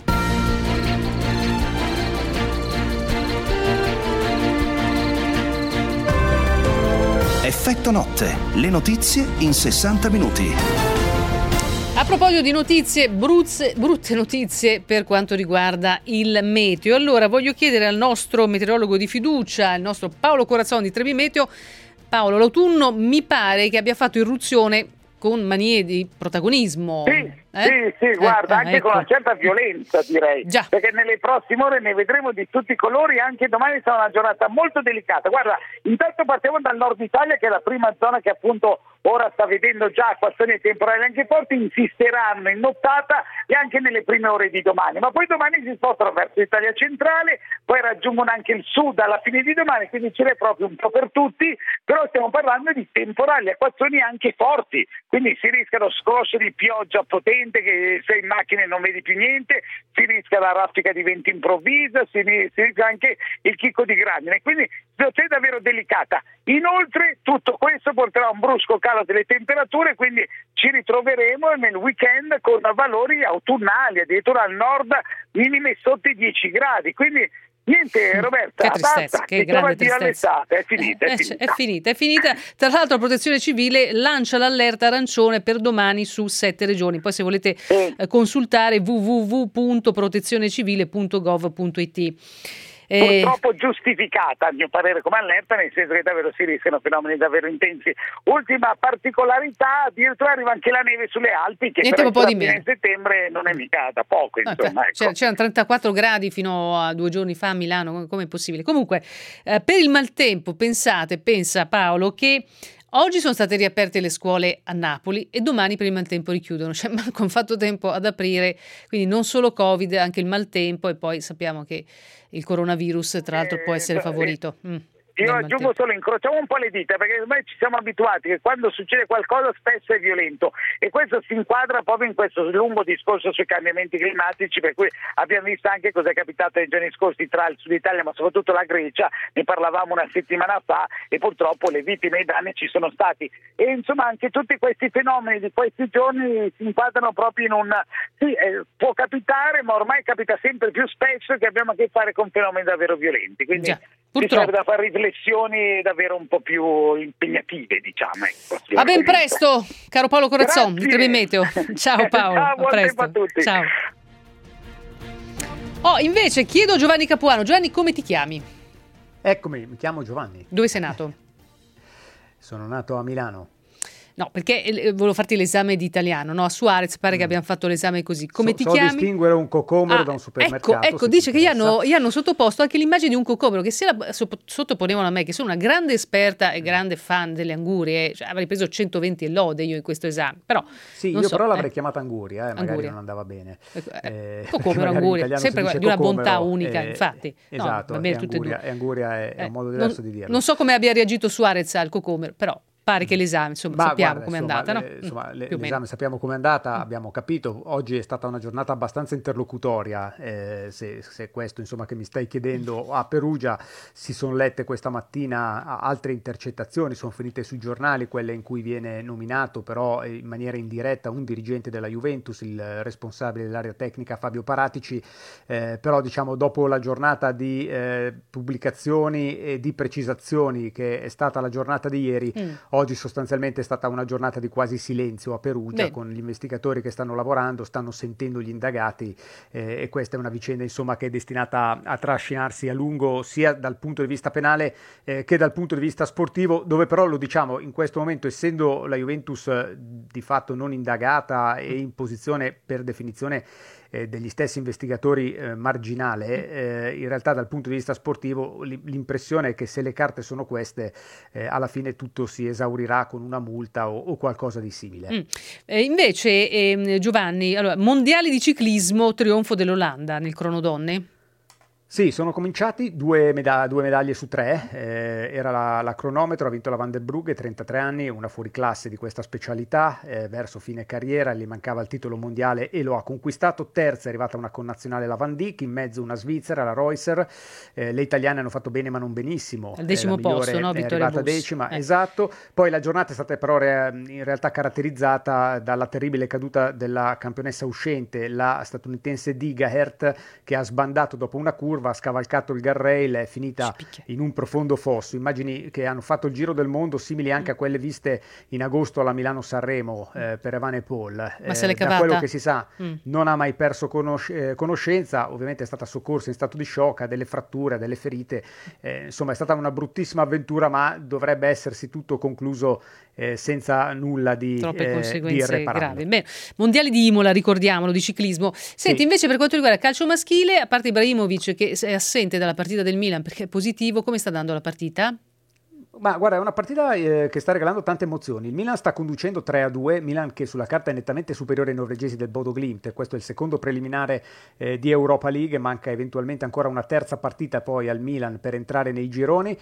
Effetto notte. Le notizie in 60 minuti. A proposito di notizie, brutte notizie per quanto riguarda il meteo. Allora voglio chiedere al nostro meteorologo di fiducia, il nostro Paolo Corazzon di Trebi Meteo. Paolo, l'autunno mi pare che abbia fatto irruzione con manie di protagonismo. Sì, guarda, anche ecco. con una certa violenza, direi. Già. Perché nelle prossime ore ne vedremo di tutti i colori, anche domani sarà una giornata molto delicata. Guarda, intanto partiamo dal nord Italia, che è la prima zona che appunto ora sta vedendo già acquazzoni temporali anche forti, insisteranno in nottata e anche nelle prime ore di domani. Ma poi domani si spostano verso l'Italia centrale, poi raggiungono anche il sud alla fine di domani, quindi ce n'è proprio un po' per tutti, però stiamo parlando di temporali, acquazzoni anche forti, quindi si rischiano scosse di pioggia potente che sei in macchina e non vedi più niente, si rischia la raffica di vento improvvisa, si rischia anche il chicco di grandine, quindi situazione davvero delicata. Inoltre tutto questo porterà a un brusco calo delle temperature, quindi ci ritroveremo nel weekend con valori autunnali, addirittura al nord minime sotto i 10 gradi, quindi niente, Roberta, che tristezza, basta, che grande tristezza. è finita. Tra l'altro la Protezione Civile lancia l'allerta arancione per domani su 7 regioni. Poi se volete consultare www.protezionecivile.gov.it. Purtroppo giustificata a mio parere come allerta, nel senso che davvero si rischiano fenomeni davvero intensi. Ultima particolarità, addirittura arriva anche la neve sulle Alpi, che per essere in settembre non è mica da poco, insomma. Ecco. C'erano 34 gradi fino a 2 giorni fa a Milano, come è possibile? Comunque per il maltempo pensa Paolo che oggi sono state riaperte le scuole a Napoli e domani per il maltempo richiudono, cioè manco hanno fatto tempo ad aprire, quindi non solo Covid, anche il maltempo, e poi sappiamo che il coronavirus tra l'altro può essere favorito. Io aggiungo solo, incrociamo un po' le dita, perché ormai ci siamo abituati che quando succede qualcosa spesso è violento, e questo si inquadra proprio in questo lungo discorso sui cambiamenti climatici, per cui abbiamo visto anche cosa è capitato nei giorni scorsi tra il Sud Italia ma soprattutto la Grecia, ne parlavamo una settimana fa, e purtroppo le vittime e i danni ci sono stati, e insomma anche tutti questi fenomeni di questi giorni si inquadrano proprio in un può capitare, ma ormai capita sempre più spesso che abbiamo a che fare con fenomeni davvero violenti, quindi ci serve da fare riflessioni davvero un po' più impegnative, diciamo. A ben presto, caro Paolo Corazzon di Trebi Meteo. Ciao Paolo, Ciao, a presto. a tutti. Ciao. Invece chiedo a Giovanni Capuano. Giovanni, come ti chiami? Eccomi, mi chiamo Giovanni. Dove sei nato? Sono nato a Milano. No, perché volevo farti l'esame di italiano, no? A Suarez pare che abbiamo fatto l'esame così. Come ti chiami? So distinguere un cocomero da un supermercato. Ecco, dice che gli hanno sottoposto anche l'immagine di un cocomero, che se la sottoponevano a me, che sono una grande esperta e grande fan delle angurie, cioè avrei preso 120 e lode io in questo esame, però sì, io però l'avrei chiamata anguria, magari non andava bene. Cocomero, anguria, sempre di una bontà unica, infatti. Esatto, va bene, tutte e due. Anguria è un modo diverso di dirlo. Non so come abbia reagito Suarez al cocomero, però pare che l'esame, insomma, sappiamo com'è andata, no? L'esame sappiamo com'è andata, abbiamo capito. Oggi è stata una giornata abbastanza interlocutoria, se questo, insomma, che mi stai chiedendo. A Perugia si sono lette questa mattina altre intercettazioni, sono finite sui giornali, quelle in cui viene nominato però in maniera indiretta un dirigente della Juventus, il responsabile dell'area tecnica Fabio Paratici, però diciamo dopo la giornata di pubblicazioni e di precisazioni che è stata la giornata di ieri, oggi sostanzialmente è stata una giornata di quasi silenzio a Perugia, con gli investigatori che stanno lavorando, stanno sentendo gli indagati, e questa è una vicenda, insomma, che è destinata a trascinarsi a lungo sia dal punto di vista penale che dal punto di vista sportivo, dove però, lo diciamo, in questo momento, essendo la Juventus di fatto non indagata e in posizione per definizione degli stessi investigatori marginale, in realtà dal punto di vista sportivo l'impressione è che se le carte sono queste, alla fine tutto si esaurirà con una multa o qualcosa di simile. Invece Giovanni, allora, mondiali di ciclismo, trionfo dell'Olanda nel cronodonne? Sì, sono cominciati due medaglie su 3, era la cronometro, ha vinto la Van der Brugge, 33 anni, una fuoriclasse di questa specialità, verso fine carriera, gli mancava il titolo mondiale e lo ha conquistato. Terza è arrivata una connazionale, la Van Dijk, in mezzo una svizzera, la Reusser. Le italiane hanno fatto bene ma non benissimo. Al decimo posto, no? È arrivata decima, esatto. Poi la giornata è stata però in realtà caratterizzata dalla terribile caduta della campionessa uscente, la statunitense Digaert, che ha sbandato dopo una curva, ha scavalcato il guardrail, è finita in un profondo fosso. Immagini che hanno fatto il giro del mondo, simili anche a quelle viste in agosto alla Milano-Sanremo per Evenepoel. Ma se l'è cavata? Da quello che si sa non ha mai perso conoscenza, ovviamente è stata soccorsa in stato di shock, ha delle fratture, ha delle ferite, insomma è stata una bruttissima avventura, ma dovrebbe essersi tutto concluso senza nulla di troppe conseguenze di gravi. Bene, mondiali di Imola, ricordiamolo, di ciclismo. Senti, invece per quanto riguarda il calcio maschile, a parte Ibrahimovic che è assente dalla partita del Milan perché è positivo, come sta dando la partita? Ma guarda, è una partita che sta regalando tante emozioni. Il Milan sta conducendo 3-2, Milan che sulla carta è nettamente superiore ai norvegesi del Bodo Glimt. Questo è il secondo preliminare di Europa League, manca eventualmente ancora una terza partita poi al Milan per entrare nei gironi.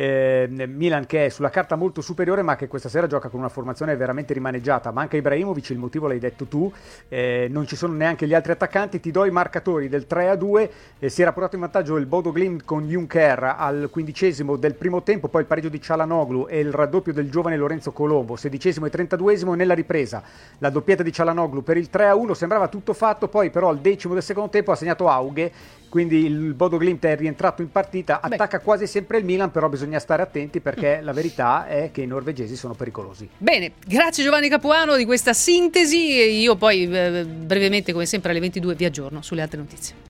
Milan che è sulla carta molto superiore, ma che questa sera gioca con una formazione veramente rimaneggiata. Manca Ibrahimovic, il motivo l'hai detto tu, non ci sono neanche gli altri attaccanti. Ti do i marcatori del 3-2, si era portato in vantaggio il Bodo Glimt con Juncker al 15° del primo tempo, poi il pareggio di Cialanoglu e il raddoppio del giovane Lorenzo Colombo, 16° e 32° nella ripresa, la doppietta di Cialanoglu per il 3-1, sembrava tutto fatto, poi però al 10° del secondo tempo ha segnato Auge, quindi il Bodo Glimt è rientrato in partita, attacca quasi sempre il Milan, però bisogna stare attenti perché la verità è che i norvegesi sono pericolosi. Bene, grazie Giovanni Capuano di questa sintesi, io poi brevemente come sempre alle 22 vi aggiorno sulle altre notizie.